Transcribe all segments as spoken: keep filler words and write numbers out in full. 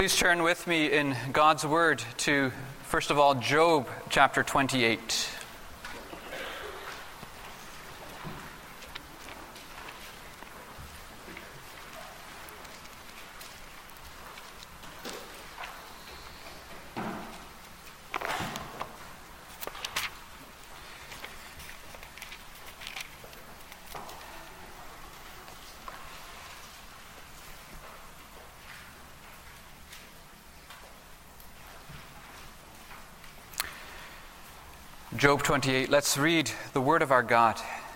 Please turn with me in God's Word to, first of all, Job chapter twenty-eight. Job twenty-eight, let's read the word of our God.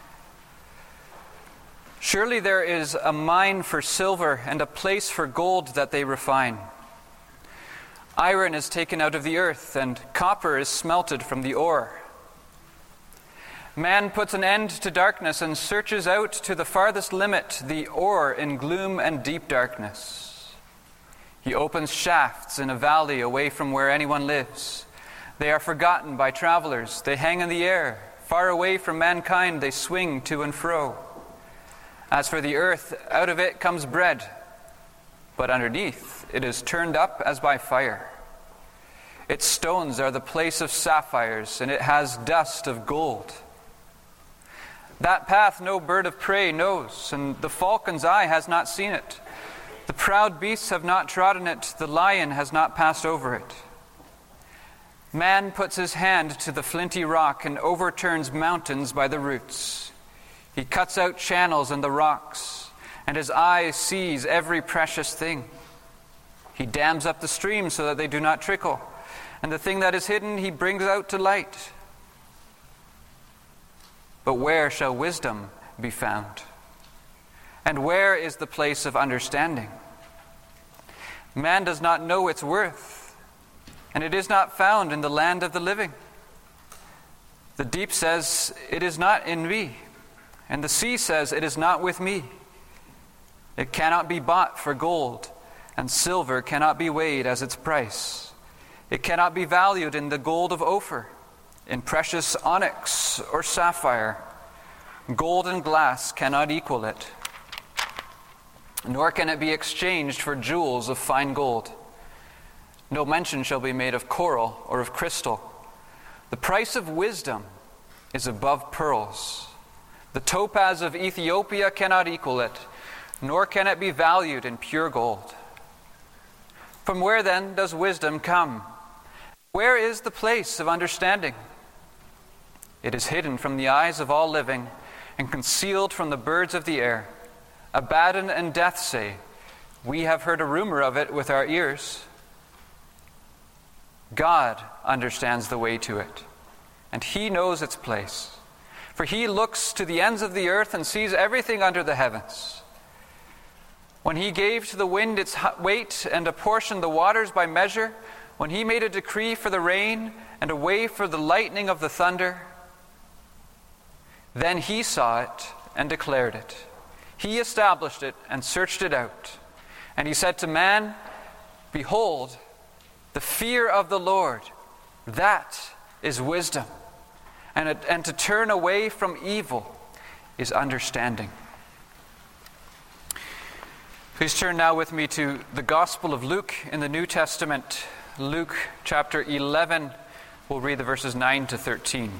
Surely there is a mine for silver and a place for gold that they refine. Iron is taken out of the earth and copper is smelted from the ore. Man puts an end to darkness and searches out to the farthest limit the ore in gloom and deep darkness. He opens shafts in a valley away from where anyone lives. They are forgotten by travelers. They hang in the air. Far away from mankind, they swing to and fro. As for the earth, out of it comes bread, but underneath it is turned up as by fire. Its stones are the place of sapphires, and it has dust of gold. That path no bird of prey knows, and the falcon's eye has not seen it. The proud beasts have not trodden it. The lion has not passed over it. Man puts his hand to the flinty rock and overturns mountains by the roots. He cuts out channels in the rocks, and his eye sees every precious thing. He dams up the streams so that they do not trickle, and the thing that is hidden he brings out to light. But where shall wisdom be found? And where is the place of understanding? Man does not know its worth, and it is not found in the land of the living. The deep says, "It is not in me," and the sea says, "It is not with me." It cannot be bought for gold, and silver cannot be weighed as its price. It cannot be valued in the gold of Ophir, in precious onyx or sapphire. Gold and glass cannot equal it, nor can it be exchanged for jewels of fine gold. No mention shall be made of coral or of crystal. The price of wisdom is above pearls. The topaz of Ethiopia cannot equal it, nor can it be valued in pure gold. From where then does wisdom come? Where is the place of understanding? It is hidden from the eyes of all living and concealed from the birds of the air. Abaddon and Death say, "We have heard a rumor of it with our ears." God understands the way to it, and He knows its place. For He looks to the ends of the earth and sees everything under the heavens. When He gave to the wind its weight and apportioned the waters by measure, when He made a decree for the rain and a way for the lightning of the thunder, then He saw it and declared it. He established it and searched it out. And He said to man, "Behold, the fear of the Lord, that is wisdom, and, it, and to turn away from evil is understanding." Please turn now with me to the Gospel of Luke in the New Testament. Luke chapter eleven, we'll read the verses nine to thirteen.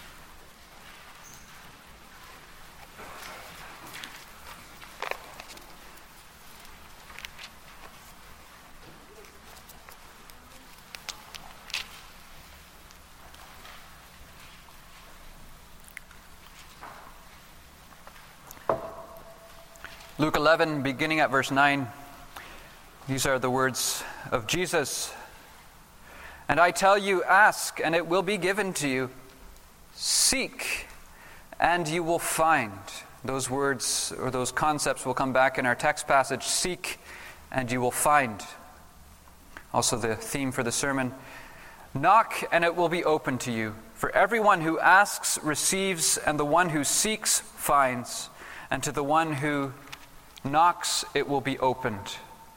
Luke eleven, beginning at verse nine, these are the words of Jesus. "And I tell you, ask, and it will be given to you. Seek, and you will find." Those words or those concepts will come back in our text passage. Seek, and you will find. Also the theme for the sermon. "Knock, and it will be opened to you. For everyone who asks receives, and the one who seeks finds, and to the one who knocks, it will be opened.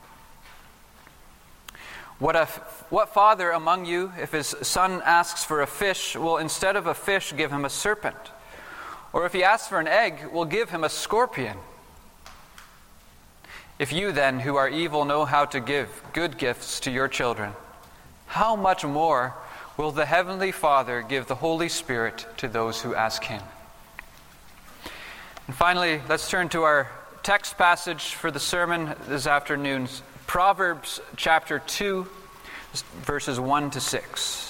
What, a, what father among you, if his son asks for a fish, will instead of a fish give him a serpent? Or if he asks for an egg, will give him a scorpion? If you then, who are evil, know how to give good gifts to your children, how much more will the Heavenly Father give the Holy Spirit to those who ask Him? And finally, let's turn to our text passage for the sermon this afternoon, Proverbs chapter two, verses one to six.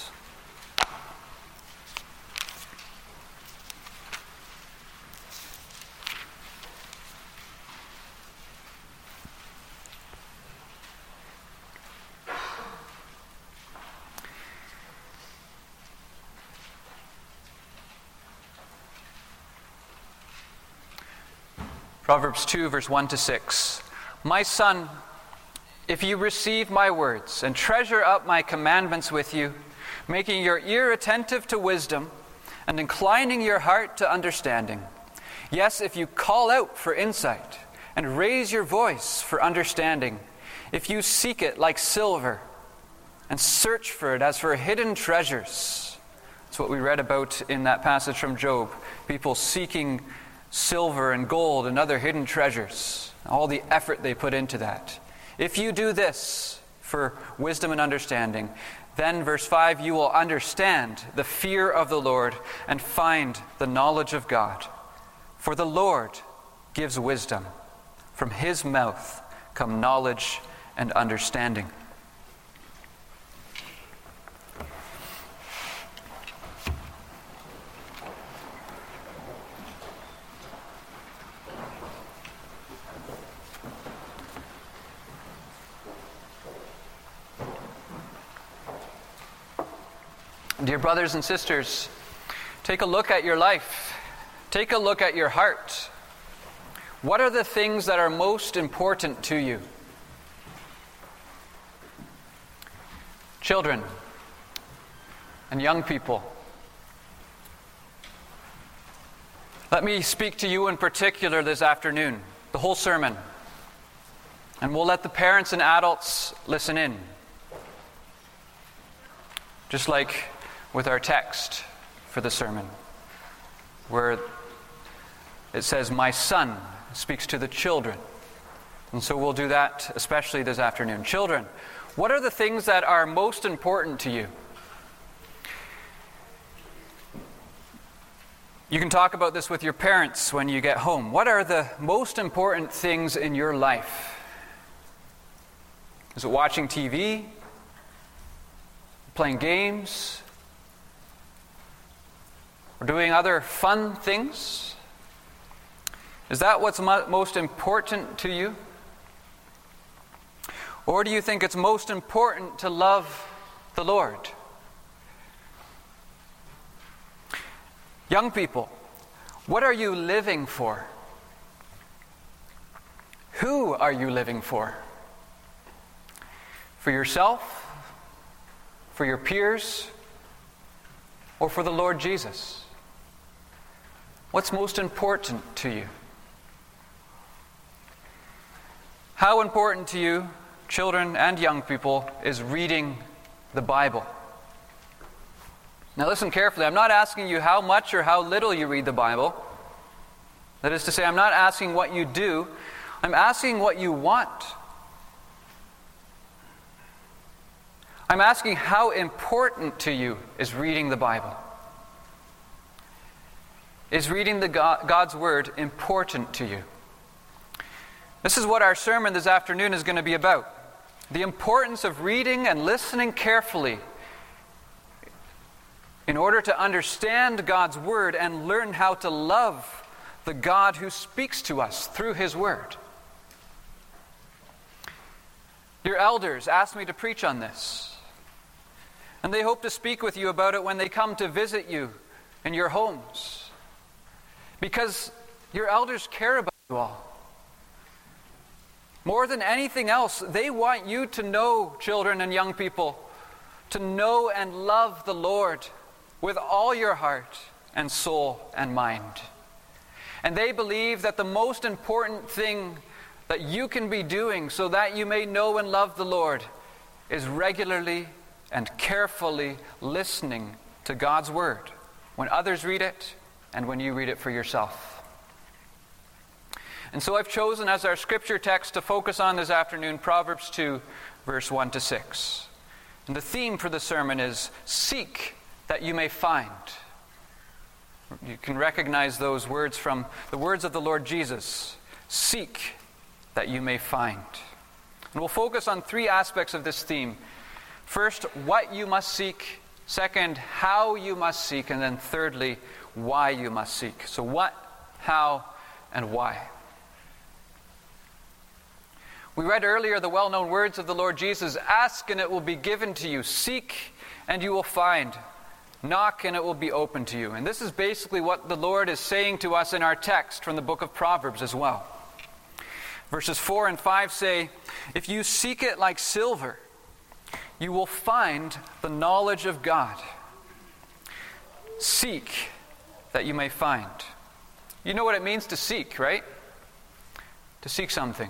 Proverbs two, verse one to six. My son, if you receive my words and treasure up my commandments with you, making your ear attentive to wisdom and inclining your heart to understanding, yes, if you call out for insight and raise your voice for understanding, if you seek it like silver and search for it as for hidden treasures. That's what we read about in that passage from Job. People seeking silver and gold and other hidden treasures, all the effort they put into that. If you do this for wisdom and understanding, then, verse five, you will understand the fear of the Lord and find the knowledge of God. For the Lord gives wisdom. From His mouth come knowledge and understanding. Dear brothers and sisters, take a look at your life. Take a look at your heart. What are the things that are most important to you? Children and young people, let me speak to you in particular this afternoon, the whole sermon, and we'll let the parents and adults listen in. Just like with our text for the sermon, where it says, my son speaks to the children. And so we'll do that especially this afternoon. Children, what are the things that are most important to you? You can talk about this with your parents when you get home. What are the most important things in your life? Is it watching T V? Playing games? Or doing other fun things? Is that what's mo- most important to you? Or do you think it's most important to love the Lord? Young people, what are you living for? Who are you living for? For yourself? For your peers? Or for the Lord Jesus? What's most important to you? How important to you, children and young people, is reading the Bible? Now listen carefully. I'm not asking you how much or how little you read the Bible. That is to say, I'm not asking what you do. I'm asking what you want. I'm asking how important to you is reading the Bible. Is reading the God, God's Word important to you? This is what our sermon this afternoon is going to be about. The importance of reading and listening carefully in order to understand God's Word and learn how to love the God who speaks to us through His Word. Your elders asked me to preach on this, and they hope to speak with you about it when they come to visit you in your homes, because your elders care about you all. More than anything else, they want you to know, children and young people, to know and love the Lord with all your heart and soul and mind. And they believe that the most important thing that you can be doing so that you may know and love the Lord is regularly and carefully listening to God's Word when others read it and when you read it for yourself. And so I've chosen as our scripture text to focus on this afternoon Proverbs two, verse one to six. And the theme for the sermon is, seek that you may find. You can recognize those words from the words of the Lord Jesus. Seek that you may find. And we'll focus on three aspects of this theme. First, what you must seek. Second, how you must seek. And then thirdly, why you must seek. So what, how, and why. We read earlier the well-known words of the Lord Jesus, ask and it will be given to you. Seek and you will find. Knock and it will be open to you. And this is basically what the Lord is saying to us in our text from the book of Proverbs as well. Verses four and five say, if you seek it like silver, you will find the knowledge of God. Seek that you may find. You know what it means to seek, right? To seek something.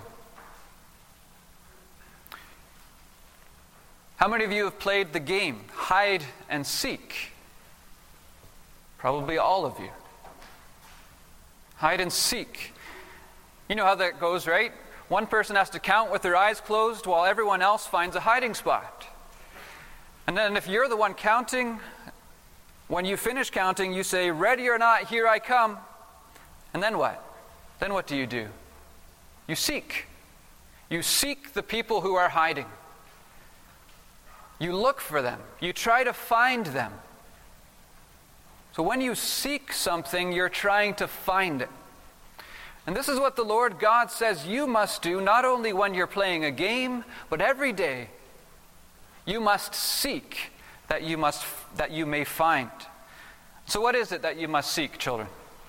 How many of you have played the game, hide and seek? Probably all of you. Hide and seek. You know how that goes, right? One person has to count with their eyes closed while everyone else finds a hiding spot. And then if you're the one counting, when you finish counting, you say, ready or not, here I come. And then what? Then what do you do? You seek. You seek the people who are hiding. You look for them. You try to find them. So when you seek something, you're trying to find it. And this is what the Lord God says you must do, not only when you're playing a game, but every day. You must seek that you must that you may find. So what is it that you must seek, children?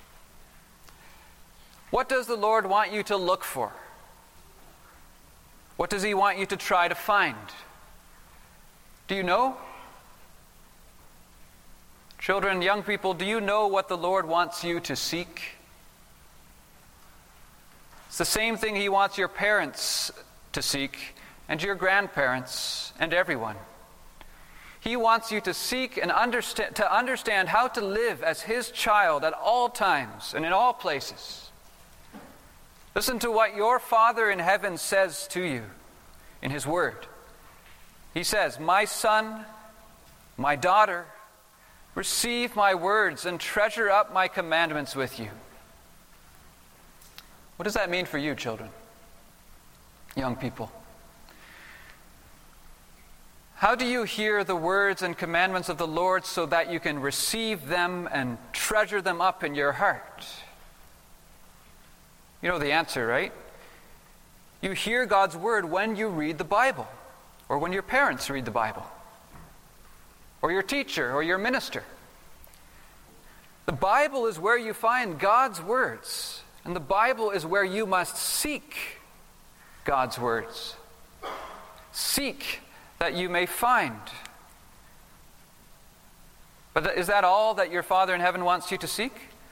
What does the Lord want you to look for? What does He want you to try to find? Do you know? Children, young people, do you know what the Lord wants you to seek? It's the same thing He wants your parents to seek, and your grandparents, and everyone. He wants you to seek and understand, to understand how to live as His child at all times and in all places. Listen to what your Father in heaven says to you in His Word. He says, my son, my daughter, receive my words and treasure up my commandments with you. What does that mean for you, children? Young people. How do you hear the words and commandments of the Lord so that you can receive them and treasure them up in your heart? You know the answer, right? You hear God's word when you read the Bible. Or when your parents read the Bible. Or your teacher or your minister. The Bible is where you find God's words. And the Bible is where you must seek God's words. Seek that you may find. But is that all that your Father in heaven wants you to seek?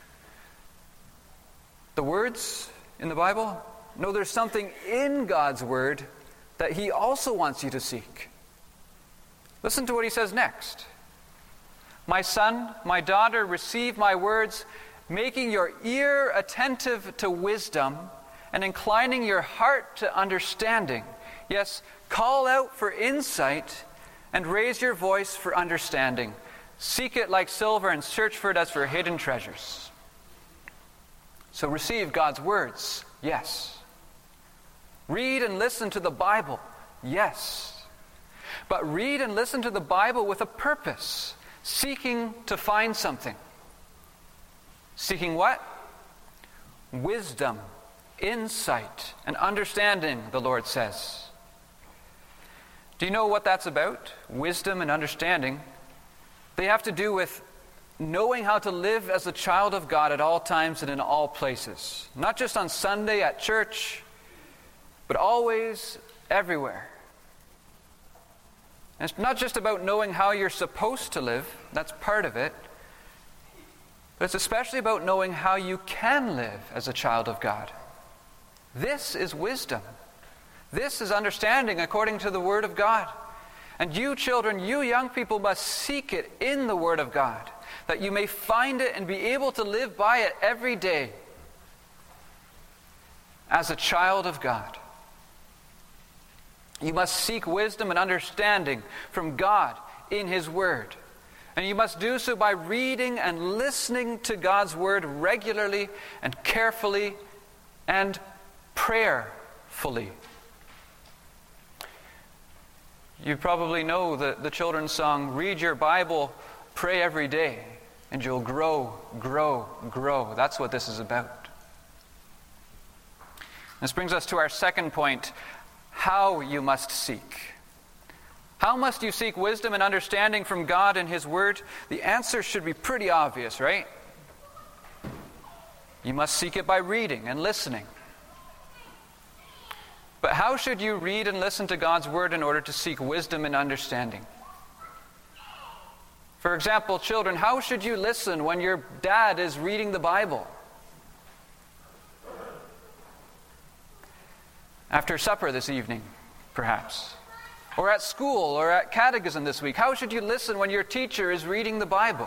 The words in the Bible? No, there's something in God's word that He also wants you to seek. Listen to what He says next. My son, my daughter, receive my words, making your ear attentive to wisdom and inclining your heart to understanding. Yes, call out for insight and raise your voice for understanding. Seek it like silver and search for it as for hidden treasures. So receive God's words, yes. Read and listen to the Bible, yes. But read and listen to the Bible with a purpose, seeking to find something. Seeking what? Wisdom, insight, and understanding, the Lord says. Do you know what that's about? Wisdom and understanding. They have to do with knowing how to live as a child of God at all times and in all places. Not just on Sunday at church, but always, everywhere. And it's not just about knowing how you're supposed to live. That's part of it. But it's especially about knowing how you can live as a child of God. This is wisdom. This is understanding according to the Word of God. And you children, you young people must seek it in the Word of God, that you may find it and be able to live by it every day. as a child of God. You must seek wisdom and understanding from God in His Word. And you must do so by reading and listening to God's Word regularly and carefully and prayerfully. You probably know the, the children's song, "Read your Bible, pray every day, and you'll grow, grow, grow." That's what this is about. This brings us to our second point, how you must seek. How must you seek wisdom and understanding from God and His Word? The answer should be pretty obvious, right? You must seek it by reading and listening. But how should you read and listen to God's Word in order to seek wisdom and understanding? For example, children, how should you listen when your dad is reading the Bible? After supper this evening, perhaps. Or at school or at catechism this week. How should you listen when your teacher is reading the Bible?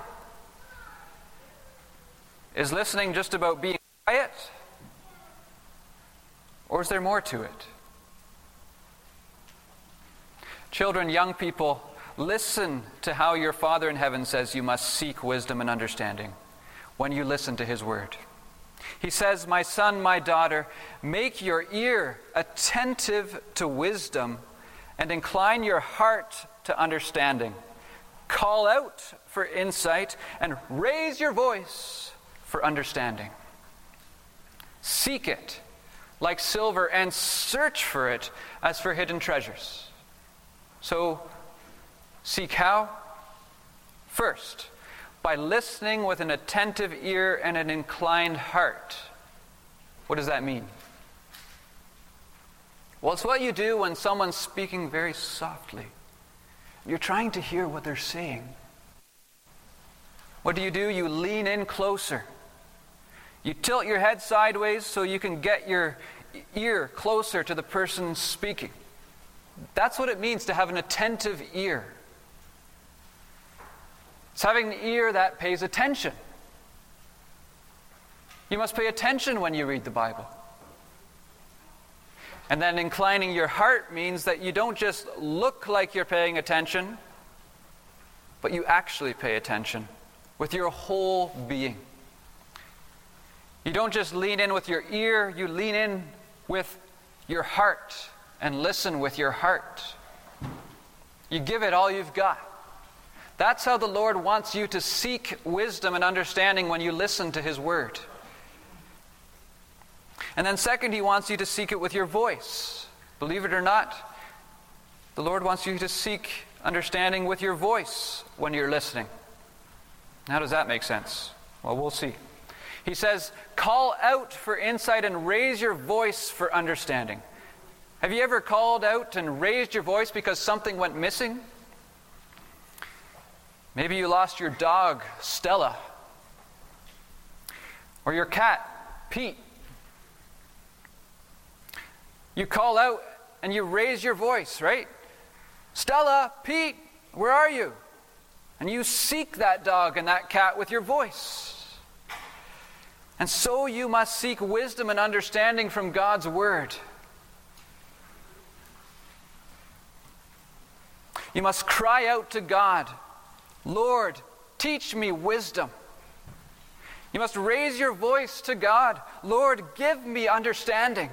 Is listening just about being quiet? Or is there more to it? Children, young people, listen to how your Father in heaven says you must seek wisdom and understanding when you listen to His Word. He says, "My son, my daughter, make your ear attentive to wisdom and incline your heart to understanding. Call out for insight and raise your voice for understanding. Seek it like silver and search for it as for hidden treasures." So, seek how? First, by listening with an attentive ear and an inclined heart. What does that mean? Well, it's what you do when someone's speaking very softly. You're trying to hear what they're saying. What do you do? You lean in closer. You tilt your head sideways so you can get your ear closer to the person speaking. That's what it means to have an attentive ear. It's having an ear that pays attention. You must pay attention when you read the Bible. And then inclining your heart means that you don't just look like you're paying attention, but you actually pay attention with your whole being. You don't just lean in with your ear, you lean in with your heart and listen with your heart. You give it all you've got. That's how the Lord wants you to seek wisdom and understanding when you listen to His Word. And then second, He wants you to seek it with your voice. Believe it or not, the Lord wants you to seek understanding with your voice when you're listening. How does that make sense? Well, we'll see. He says, call out for insight and raise your voice for understanding. Have you ever called out and raised your voice because something went missing? Maybe you lost your dog, Stella, or your cat, Pete. You call out and you raise your voice, right? Stella, Pete, where are you? And you seek that dog and that cat with your voice. And so you must seek wisdom and understanding from God's Word. You must cry out to God, Lord, teach me wisdom. You must raise your voice to God, Lord, give me understanding.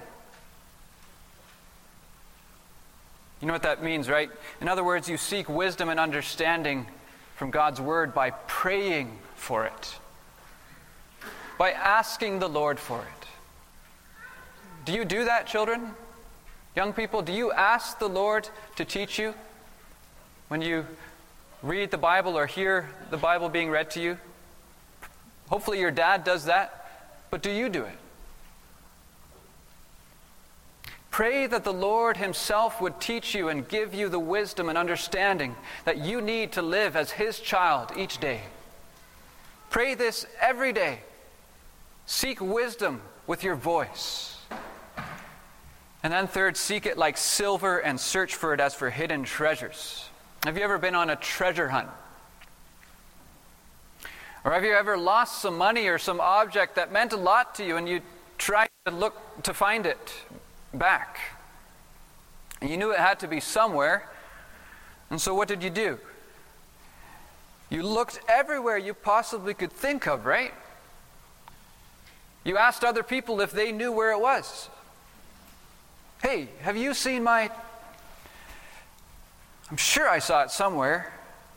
You know what that means, right? In other words, you seek wisdom and understanding from God's Word by praying for it, by asking the Lord for it. Do you do that, children? Young people, do you ask the Lord to teach you when you read the Bible or hear the Bible being read to you? Hopefully your dad does that, but do you do it? Pray that the Lord Himself would teach you and give you the wisdom and understanding that you need to live as His child each day. Pray this every day. Seek wisdom with your voice. And then third, seek it like silver and search for it as for hidden treasures. Have you ever been on a treasure hunt? Or have you ever lost some money or some object that meant a lot to you and you tried to look to find it back. And you knew it had to be somewhere. And so what did you do? You looked everywhere you possibly could think of, right? You asked other people if they knew where it was. Hey, have you seen my... I'm sure I saw it somewhere.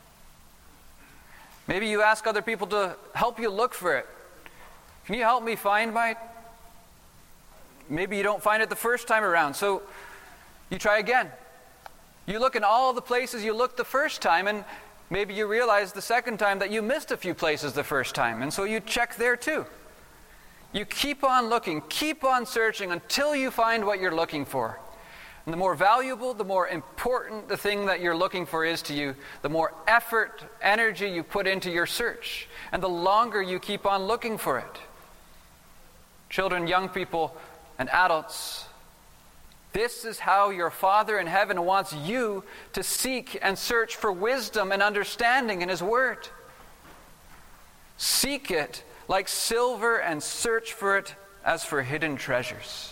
Maybe you ask other people to help you look for it. Can you help me find my... Maybe you don't find it the first time around, so you try again. You look in all the places you looked the first time, and maybe you realize the second time that you missed a few places the first time, and so you check there too. You keep on looking, keep on searching until you find what you're looking for. And the more valuable, the more important the thing that you're looking for is to you, the more effort, energy you put into your search, and the longer you keep on looking for it. Children, young people, and adults, this is how your Father in heaven wants you to seek and search for wisdom and understanding in His Word. Seek it like silver and search for it as for hidden treasures.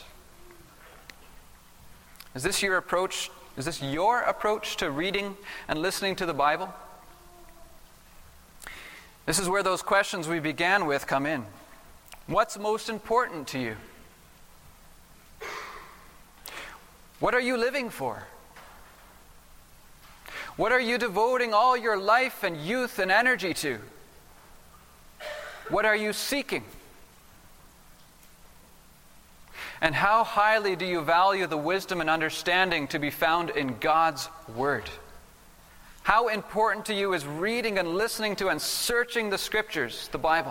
Is this your approach? Is this your approach to reading and listening to the Bible? This is where those questions we began with come in. What's most important to you? What are you living for? What are you devoting all your life and youth and energy to? What are you seeking? And how highly do you value the wisdom and understanding to be found in God's Word? How important to you is reading and listening to and searching the Scriptures, the Bible?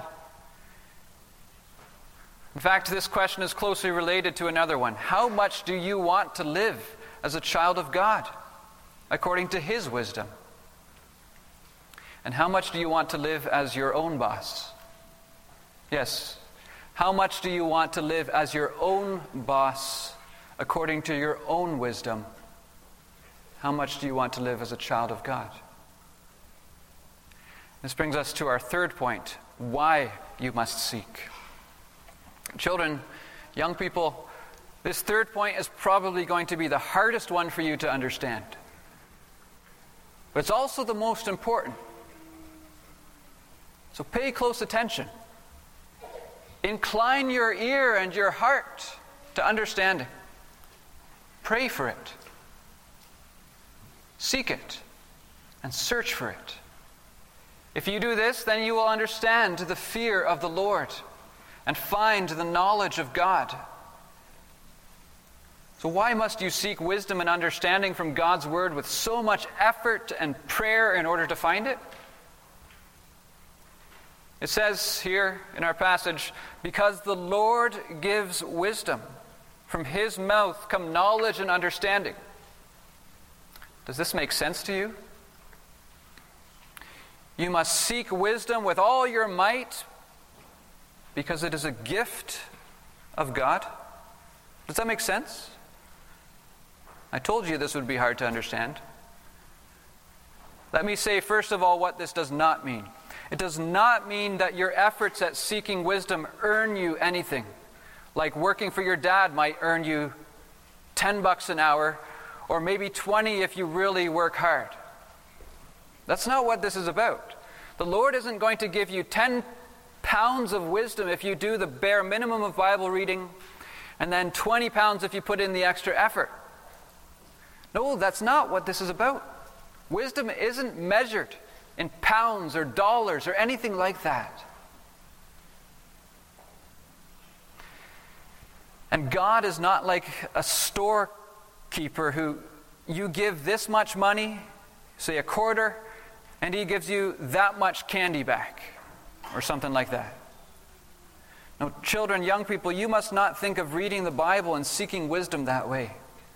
In fact, this question is closely related to another one. How much do you want to live as a child of God, according to His wisdom? And how much do you want to live as your own boss? Yes. How much do you want to live as your own boss, according to your own wisdom? How much do you want to live as a child of God? This brings us to our third point, why you must seek. Children, young people, this third point is probably going to be the hardest one for you to understand. But it's also the most important. So pay close attention. Incline your ear and your heart to understanding. Pray for it. Seek it and search for it. If you do this, then you will understand the fear of the Lord and find the knowledge of God. So why must you seek wisdom and understanding from God's Word with so much effort and prayer in order to find it? It says here in our passage, because the Lord gives wisdom. From His mouth come knowledge and understanding. Does this make sense to you? You must seek wisdom with all your might because it is a gift of God. Does that make sense? I told you this would be hard to understand. Let me say first of all what this does not mean. It does not mean that your efforts at seeking wisdom earn you anything. Like working for your dad might earn you ten bucks an hour, or maybe twenty if you really work hard. That's not what this is about. The Lord isn't going to give you ten pounds of wisdom if you do the bare minimum of Bible reading, and then twenty pounds if you put in the extra effort. No, that's not what this is about. Wisdom isn't measured in pounds or dollars or anything like that. And God is not like a storekeeper who you give this much money, say a quarter, and He gives you that much candy back or something like that. No, children, young people, you must not think of reading the Bible and seeking wisdom that way.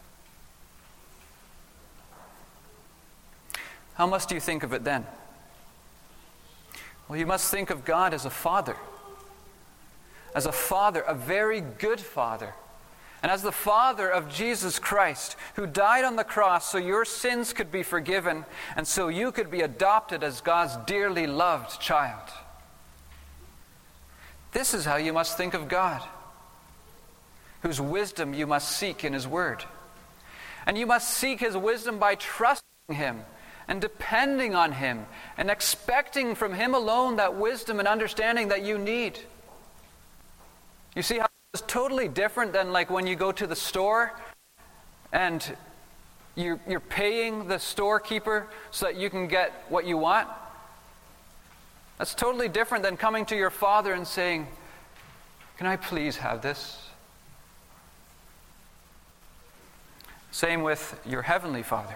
How must you think of it then? Well, you must think of God as a father. As a father, a very good father. And as the father of Jesus Christ, who died on the cross so your sins could be forgiven and so you could be adopted as God's dearly loved child. This is how you must think of God. whose wisdom you must seek in his word. And you must seek his wisdom by trusting him and depending on him and expecting from him alone that wisdom and understanding that you need. You see how it's totally different than like when you go to the store and you're, you're paying the storekeeper so that you can get what you want. That's totally different than coming to your Father and saying, "Can I please have this?" Same with your Heavenly Father.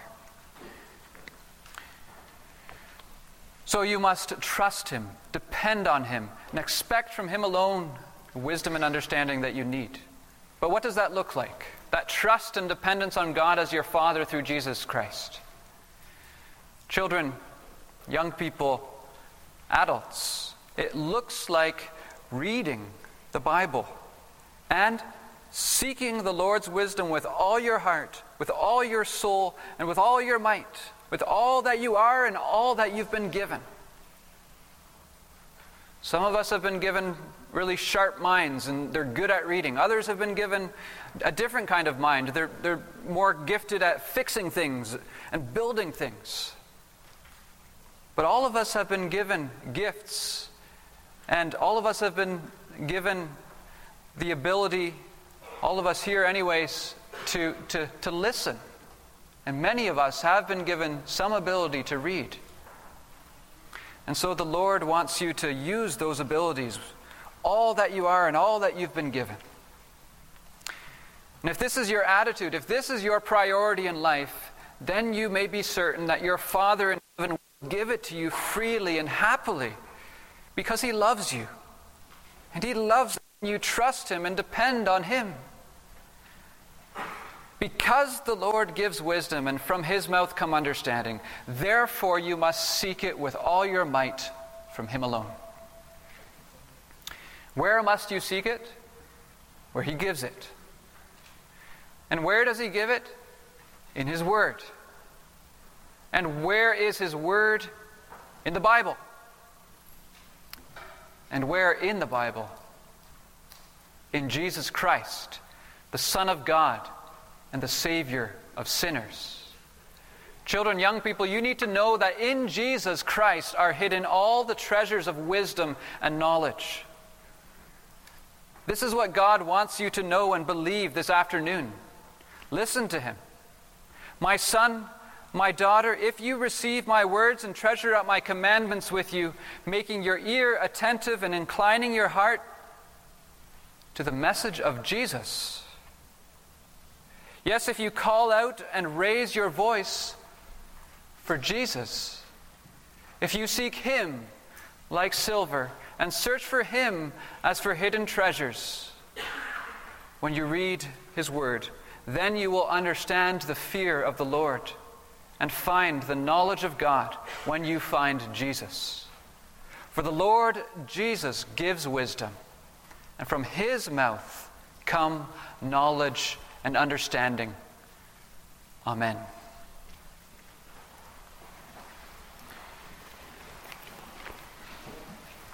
So you must trust him, depend on him, and expect from him alone the wisdom and understanding that you need. But what does that look like? That trust and dependence on God as your Father through Jesus Christ. Children, young people, adults, it looks like reading the Bible and seeking the Lord's wisdom with all your heart, with all your soul, and with all your might, with all that you are and all that you've been given. Some of us have been given really sharp minds and they're good at reading. Others have been given a different kind of mind. They're, they're more gifted at fixing things and building things. But all of us have been given gifts, and all of us have been given the ability, all of us here anyways, to, to, to listen. And many of us have been given some ability to read. And so the Lord wants you to use those abilities, all that you are and all that you've been given. And if this is your attitude, if this is your priority in life, then you may be certain that your Father in heaven will give it to you freely and happily because he loves you. And he loves when you trust him and depend on him. Because the Lord gives wisdom and from his mouth come understanding, therefore you must seek it with all your might from him alone. Where must you seek it? Where he gives it. And where does he give it? In his word. And where is his word? In the Bible. And where in the Bible? In Jesus Christ, the Son of God and the Savior of sinners. Children, young people, you need to know that in Jesus Christ are hidden all the treasures of wisdom and knowledge. This is what God wants you to know and believe this afternoon. Listen to him. My son, my daughter, if you receive my words and treasure up my commandments with you, making your ear attentive and inclining your heart to the message of Jesus. Yes, if you call out and raise your voice for Jesus, if you seek him like silver and search for him as for hidden treasures, when you read his word, then you will understand the fear of the Lord and find the knowledge of God when you find Jesus. For the Lord Jesus gives wisdom, and from his mouth come knowledge and understanding. Amen.